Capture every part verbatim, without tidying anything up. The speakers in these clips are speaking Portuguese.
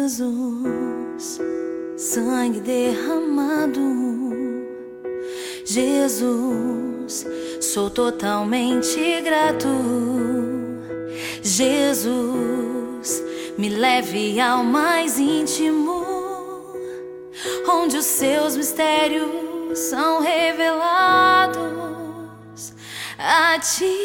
Jesus, sangue derramado. Jesus, sou totalmente grato. Jesus, me leve ao mais íntimo, onde os seus mistérios são revelados a ti.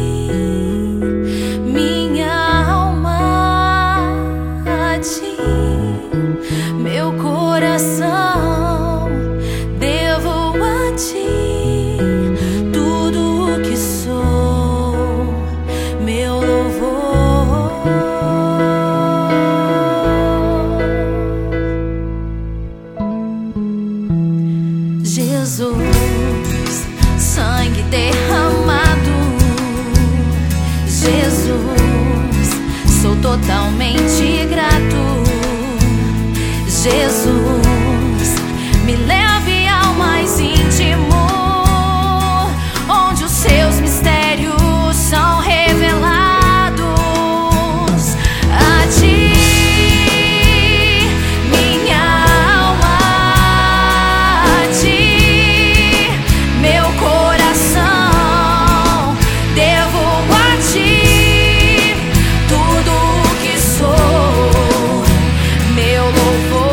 Minha alma a ti, meu coração devo a ti, tudo o que sou, meu louvor. Jesus, sangue derramado. Jesus, sou totalmente grato. Jesus, me leve ao mais íntimo, onde os seus mistérios são revelados a ti. Minha alma a ti, meu coração devo a ti, tudo o que sou, meu louvor.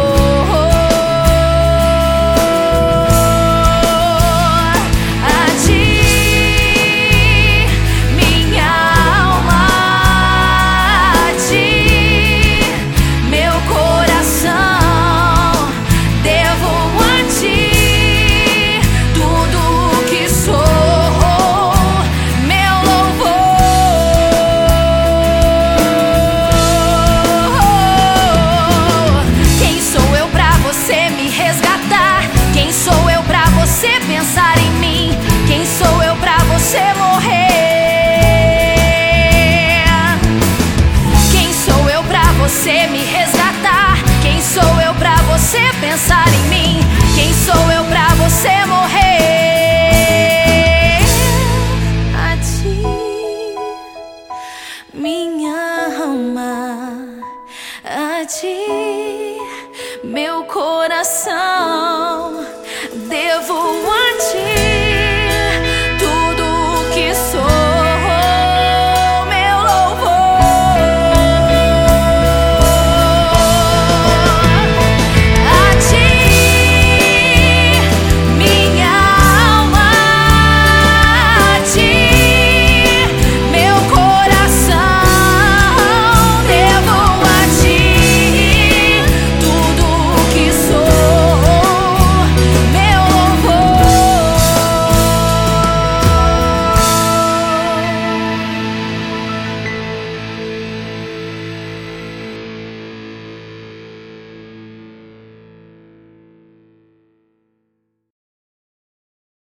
Pensar em mim, quem sou eu pra você morrer? Quem sou eu pra você me resgatar? Quem sou eu pra você pensar em mim? Quem sou eu pra você morrer? A ti, minha alma, a ti, meu coração devo a